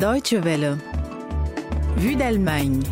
Deutsche Welle. Vue d'Allemagne.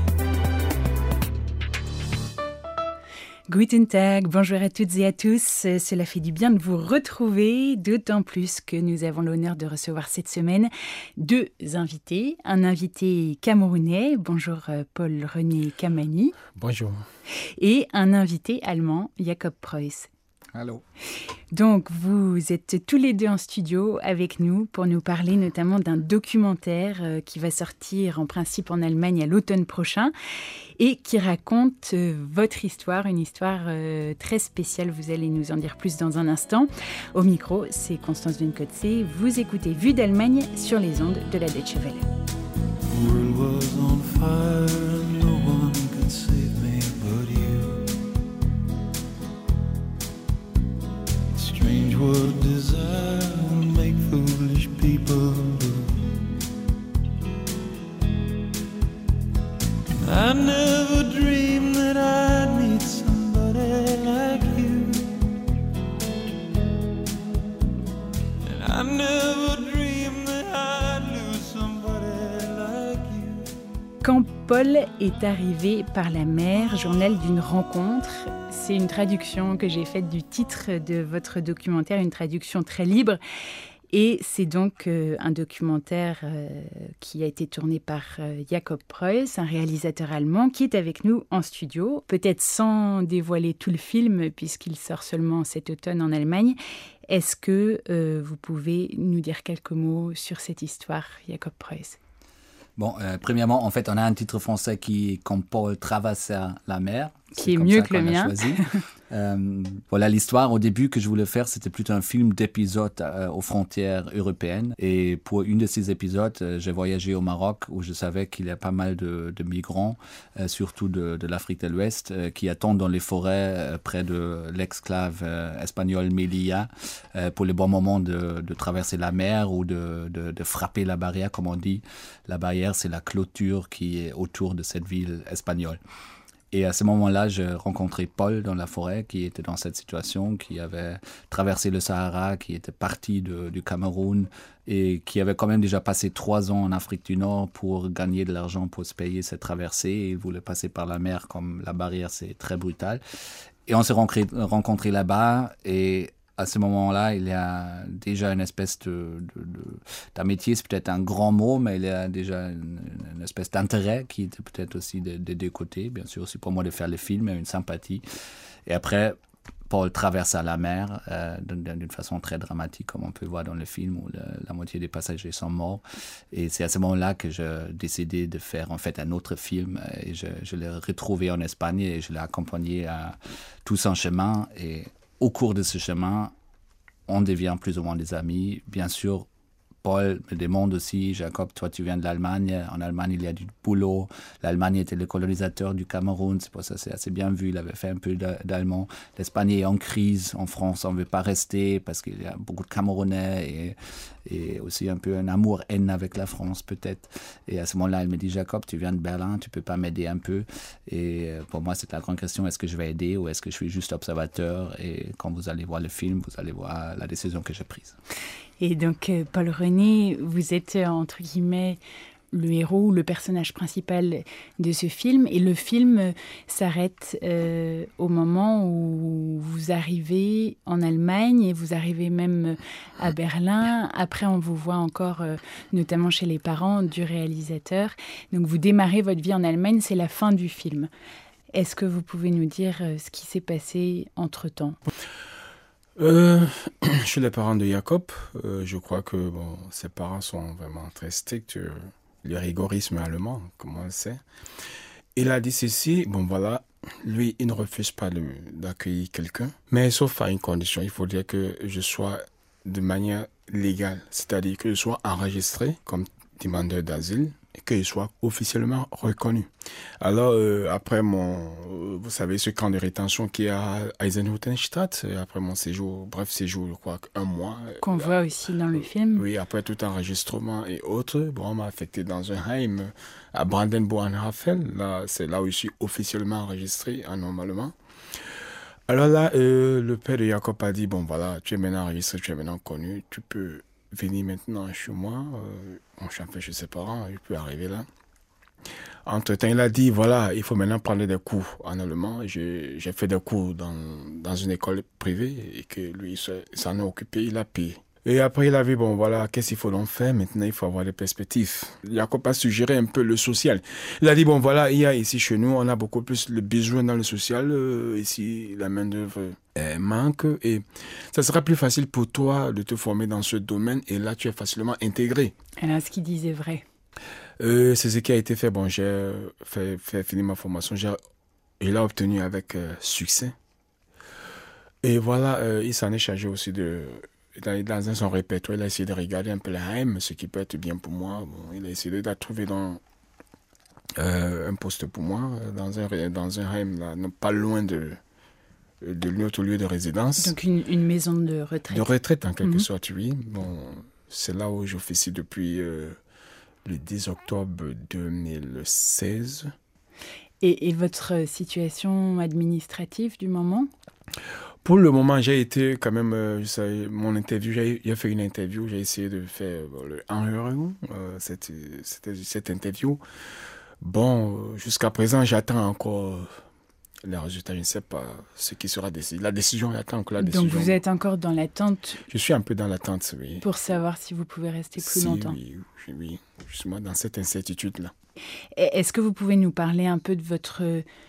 Guten Tag, bonjour à toutes et à tous. Cela fait du bien de vous retrouver, d'autant plus que nous avons l'honneur de recevoir cette semaine deux invités. Un invité camerounais, bonjour Paul-René Kamani. Bonjour. Et un invité allemand, Jakob Preuss. Allô. Donc, vous êtes tous les deux en studio avec nous pour nous parler notamment d'un documentaire qui va sortir en principe en Allemagne à l'automne prochain et qui raconte votre histoire, une histoire très spéciale. Vous allez nous en dire plus dans un instant. Au micro, c'est Constance Vincotze. Vous écoutez Vue d'Allemagne sur les ondes de la Deutsche Welle. What desire make foolish people do. I never dreamed that I'd meet somebody like you, and I never dreamed that I'd lose somebody like you. Quand Paul est arrivé par la mer, journal d'une rencontre. C'est une traduction que j'ai faite du titre de votre documentaire, une traduction très libre. Et c'est donc un documentaire qui a été tourné par Jakob Preuss, un réalisateur allemand qui est avec nous en studio, peut-être sans dévoiler tout le film puisqu'il sort seulement cet automne en Allemagne. Est-ce que vous pouvez nous dire quelques mots sur cette histoire, Jakob Preuss ? Bon, premièrement, en fait, on a un titre français qui est « Quand Paul traversait la mer ». Qui est mieux que le mien. Voilà l'histoire. Au début, que je voulais faire, c'était plutôt un film d'épisodes aux frontières européennes. Et pour une de ces épisodes, j'ai voyagé au Maroc où je savais qu'il y a pas mal de migrants, surtout de l'Afrique de l'Ouest, qui attendent dans les forêts près de l'exclave espagnole Melilla pour le bon moment de traverser la mer ou de frapper la barrière, comme on dit. La barrière, c'est la clôture qui est autour de cette ville espagnole. Et à ce moment-là, j'ai rencontré Paul dans la forêt qui était dans cette situation, qui avait traversé le Sahara, qui était parti du Cameroun et qui avait quand même déjà passé 3 ans en Afrique du Nord pour gagner de l'argent pour se payer cette traversée. Et il voulait passer par la mer comme la barrière, c'est très brutal. Et on s'est rencontrés là-bas et à ce moment-là, il y a déjà une espèce d'amitié, c'est peut-être un grand mot, mais il y a déjà une espèce d'intérêt qui était peut-être aussi des deux côtés. Bien sûr, aussi pour moi de faire le film, une sympathie. Et après, Paul traverse la mer d'une façon très dramatique, comme on peut voir dans le film, où la moitié des passagers sont morts. Et c'est à ce moment-là que j'ai décidé de faire en fait un autre film. Et je l'ai retrouvé en Espagne et je l'ai accompagné à tout son chemin. Et au cours de ce chemin, on devient plus ou moins des amis. Bien sûr, Paul me demande aussi, Jacob, toi tu viens de l'Allemagne, en Allemagne il y a du boulot, l'Allemagne était le colonisateur du Cameroun, c'est pour ça que c'est assez bien vu, il avait fait un peu d'allemand. L'Espagne est en crise, en France on ne veut pas rester parce qu'il y a beaucoup de Camerounais et aussi un peu un amour-haine avec la France peut-être. Et à ce moment-là, elle me dit, Jacob, tu viens de Berlin, tu ne peux pas m'aider un peu? Et pour moi, c'est la grande question, est-ce que je vais aider ou est-ce que je suis juste observateur? Et quand vous allez voir le film, vous allez voir la décision que j'ai prise. Et donc, Paul-René, vous êtes, entre guillemets, le héros, le personnage principal de ce film. Et le film s'arrête au moment où vous arrivez en Allemagne et vous arrivez même à Berlin. Après, on vous voit encore, notamment chez les parents du réalisateur. Donc, vous démarrez votre vie en Allemagne, c'est la fin du film. Est-ce que vous pouvez nous dire ce qui s'est passé entre-temps ? Chez les parents de Jacob, je crois que ses parents sont vraiment très stricts, le rigorisme allemand, comme on le sait. Il a dit ceci, lui, il ne refuse pas d'accueillir quelqu'un, mais sauf à une condition, il faut dire que je sois de manière légale, c'est-à-dire que je sois enregistré comme demandeur d'asile et que je sois officiellement reconnu. Alors, après vous savez, ce camp de rétention qui est à Eisenhüttenstadt, après mon séjour, je crois un mois. Qu'on voit aussi dans le film. Oui, après tout enregistrement et autres, on m'a affecté dans un Heim à Brandenburg-Havel. Là, c'est là où je suis officiellement enregistré anormalement. Alors là, le père de Jacob a dit, tu es maintenant enregistré, tu es maintenant connu, tu peux venir maintenant chez moi. Je suis enfin chez ses parents, je peux arriver là. Entre-temps, il a dit, voilà, il faut maintenant prendre des cours en allemand. J'ai fait des cours dans une école privée et que lui, il s'en est occupé, il a payé. Et après, il a vu, bon, voilà, qu'est-ce qu'il faut donc faire? Maintenant, il faut avoir des perspectives. Jacob a suggéré un peu le social. Il a dit, bon, voilà, il y a ici chez nous, on a beaucoup plus le besoin dans le social. Ici, la main-d'œuvre manque. Et ça sera plus facile pour toi de te former dans ce domaine. Et là, tu es facilement intégré. Alors, ce qu'il disait vrai. C'est ce qui a été fait. Bon, j'ai fait finir ma formation. Je l'ai obtenu avec succès. Et voilà, il s'en est chargé aussi dans son répertoire, il a essayé de regarder un peu la Heim, ce qui peut être bien pour moi. Bon, il a essayé de trouver un poste pour moi dans un Heim, là, pas loin de notre lieu de résidence. Donc une maison de retraite. De retraite, en quelque sorte, oui. Bon, c'est là où j'officie depuis le 10 octobre 2016. Et votre situation administrative du moment? Pour le moment, j'ai été quand même, mon interview, j'ai fait une interview, j'ai essayé de faire le Anhörung, cette interview. Bon, jusqu'à présent, j'attends encore les résultats, je ne sais pas ce qui sera décidé. La décision, j'attends encore la décision. Donc vous êtes encore dans l'attente? Je suis un peu dans l'attente, oui. Pour savoir si vous pouvez rester plus longtemps? Oui, justement dans cette incertitude-là. Est-ce que vous pouvez nous parler un peu de votre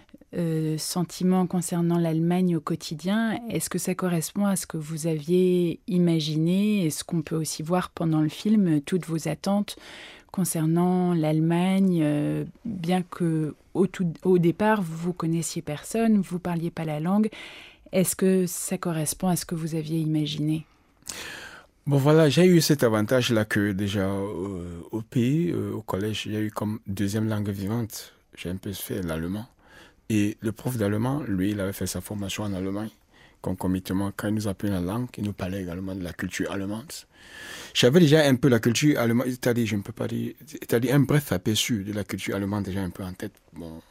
sentiment concernant l'Allemagne au quotidien? Est-ce que ça correspond à ce que vous aviez imaginé et ce qu'on peut aussi voir pendant le film, toutes vos attentes concernant l'Allemagne, bien que au départ vous connaissiez personne, vous parliez pas la langue, est-ce que ça correspond à ce que vous aviez imaginé? Bon voilà, j'ai eu cet avantage-là que déjà au pays, au collège, j'ai eu comme deuxième langue vivante, j'ai un peu fait l'allemand. Et le prof d'allemand, lui, il avait fait sa formation en Allemagne. Concomitamment, quand il nous apprenait la langue, il nous parlait également de la culture allemande. J'avais déjà un peu la culture allemande, c'est-à-dire, je ne peux pas dire, c'est-à-dire un bref aperçu de la culture allemande déjà un peu en tête. Bon,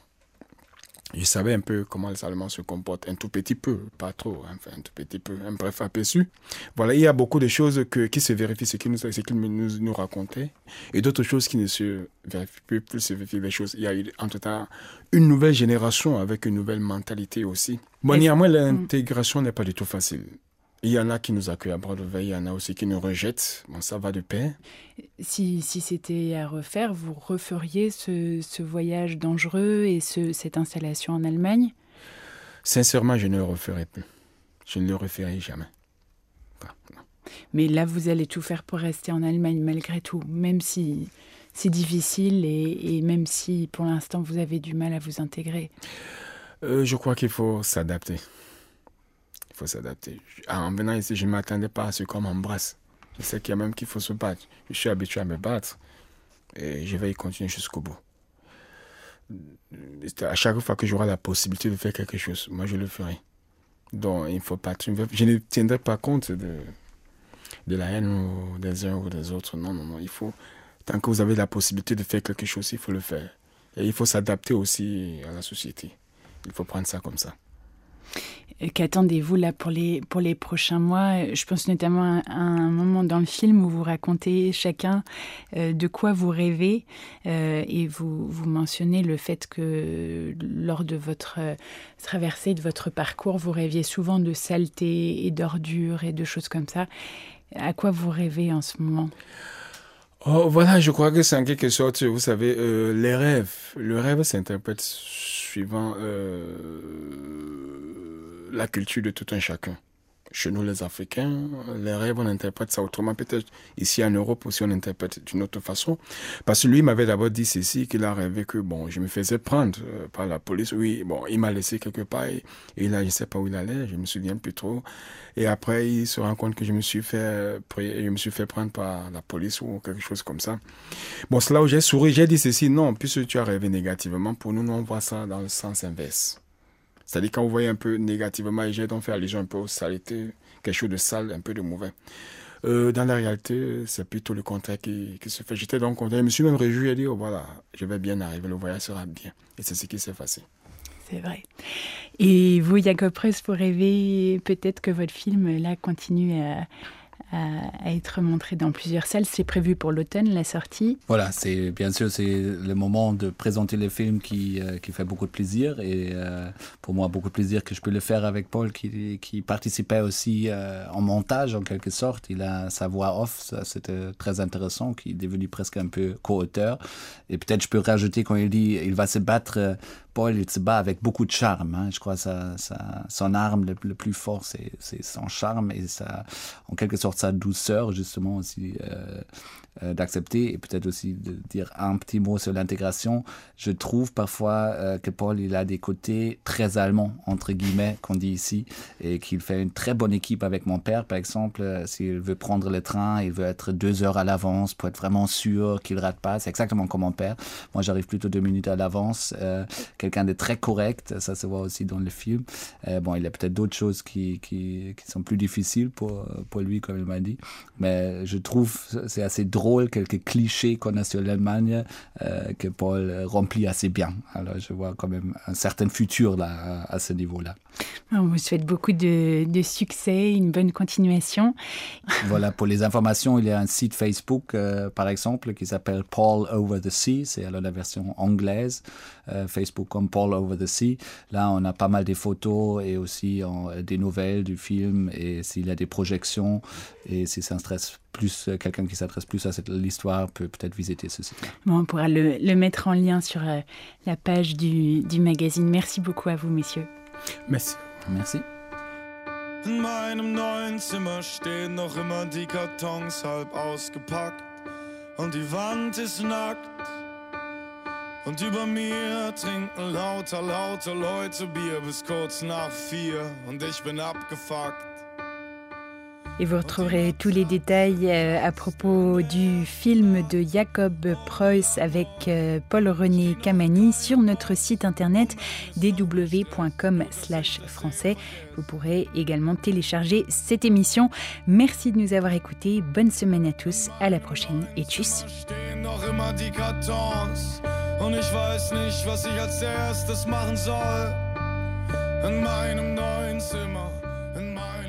je savais un peu comment les Allemands se comportent, un tout petit peu, pas trop, enfin un tout petit peu, un bref aperçu. Voilà, il y a beaucoup de choses qui se vérifient, ce qu'il nous racontait, et d'autres choses qui ne se vérifient plus se vérifient des choses. Il y a eu, entre-temps, une nouvelle génération avec une nouvelle mentalité aussi. Bon, néanmoins, l'intégration n'est pas du tout facile. Il y en a qui nous accueillent à bras ouverts, il y en a aussi qui nous rejettent. Bon, ça va de pair. Si c'était à refaire, vous referiez ce voyage dangereux et cette installation en Allemagne? Sincèrement, je ne le referai plus. Je ne le referai jamais. Non. Mais là, vous allez tout faire pour rester en Allemagne malgré tout, même si c'est difficile et même si pour l'instant vous avez du mal à vous intégrer. Je crois qu'il faut s'adapter. Il faut s'adapter. En venant ici, je ne m'attendais pas à ce qu'on m'embrasse. Je sais qu'il y a même qu'il faut se battre. Je suis habitué à me battre et je vais y continuer jusqu'au bout. À chaque fois que j'aurai la possibilité de faire quelque chose, moi je le ferai. Donc il ne faut pas... Je ne tiendrai pas compte de la haine ou des uns ou des autres. Non. Il faut... Tant que vous avez la possibilité de faire quelque chose, il faut le faire. Et il faut s'adapter aussi à la société. Il faut prendre ça comme ça. Qu'attendez-vous là pour les prochains mois? Je pense notamment à un moment dans le film où vous racontez chacun de quoi vous rêvez et vous mentionnez le fait que lors de votre traversée, de votre parcours, vous rêviez souvent de saleté et d'ordures et de choses comme ça. À quoi vous rêvez en ce moment? Oh, voilà, je crois que c'est en quelque sorte, vous savez, les rêves. Le rêve s'interprète suivant la culture de tout un chacun. Chez nous, les Africains, les rêves, on interprète ça autrement. Peut-être ici en Europe aussi, on interprète d'une autre façon. Parce que lui m'avait d'abord dit ceci, qu'il a rêvé que bon, je me faisais prendre par la police. Oui, bon, il m'a laissé quelque part et là, je ne sais pas où il allait, je ne me souviens plus trop. Et après, il se rend compte que je me suis fait prendre par la police ou quelque chose comme ça. Bon, c'est là où j'ai souri, j'ai dit ceci, non, puisque tu as rêvé négativement, pour nous, on voit ça dans le sens inverse. C'est-à-dire quand vous voyez un peu négativement, et j'ai donc fait allusion un peu aux saletés, quelque chose de sale, un peu de mauvais. Dans la réalité, c'est plutôt le contraire qui se fait. J'étais donc content, je me suis même réjoui et dit, oh voilà, je vais bien arriver, le voyage sera bien. Et c'est ce qui s'est passé. C'est vrai. Et vous, Jacob Preuss, vous rêvez peut-être que votre film là continue à être montré dans plusieurs salles. C'est prévu pour l'automne, la sortie. Voilà, bien sûr, c'est le moment de présenter le film qui fait beaucoup de plaisir. Et pour moi, beaucoup de plaisir que je peux le faire avec Paul, qui participait aussi en montage, en quelque sorte. Il a sa voix off, ça, c'était très intéressant, qui est devenu presque un peu co-auteur. Et peut-être je peux rajouter quand il dit il va se battre... Paul, il se bat avec beaucoup de charme. Hein. Je crois que son arme le plus fort, c'est son charme et en quelque sorte sa douceur, justement, aussi d'accepter et peut-être aussi de dire un petit mot sur l'intégration. Je trouve parfois que Paul, il a des côtés très allemands, entre guillemets, qu'on dit ici, et qu'il fait une très bonne équipe avec mon père, par exemple. S'il veut prendre le train, il veut être 2 heures à l'avance pour être vraiment sûr qu'il ne rate pas. C'est exactement comme mon père. Moi, j'arrive plutôt 2 minutes à l'avance. Quelqu'un de très correct, ça se voit aussi dans le film. Bon, il y a peut-être d'autres choses qui sont plus difficiles pour lui, comme il m'a dit. Mais je trouve c'est assez drôle, quelques clichés qu'on a sur l'Allemagne que Paul remplit assez bien. Alors, je vois quand même un certain futur là, à ce niveau-là. On vous souhaite beaucoup de succès, une bonne continuation. Voilà, pour les informations, il y a un site Facebook, par exemple, qui s'appelle Paul Over the Sea. C'est alors la version anglaise, Facebook comme Paul Over the Sea. Là, on a pas mal de photos et aussi des nouvelles du film. Et s'il y a des projections et si ça intéresse plus, quelqu'un qui s'intéresse plus à l'histoire peut peut-être visiter ce site-là. Bon, on pourra le mettre en lien sur la page du magazine. Merci beaucoup à vous, messieurs. Merci. Merci. In meinem neuen Zimmer stehen noch immer die Kartons halb ausgepackt und die Wand ist nackt und über mir trinken lauter Leute Bier bis kurz nach 4 und ich bin abgefuckt. Et vous retrouverez tous les détails à propos du film de Jacob Preuss avec Paul-René Camani sur notre site internet dw.com/français. Vous pourrez également télécharger cette émission. Merci de nous avoir écoutés. Bonne semaine à tous. À la prochaine et tschüss. Und ich weiß nicht, was ich als erstes machen soll. In meinem neuen Zimmer, in meinem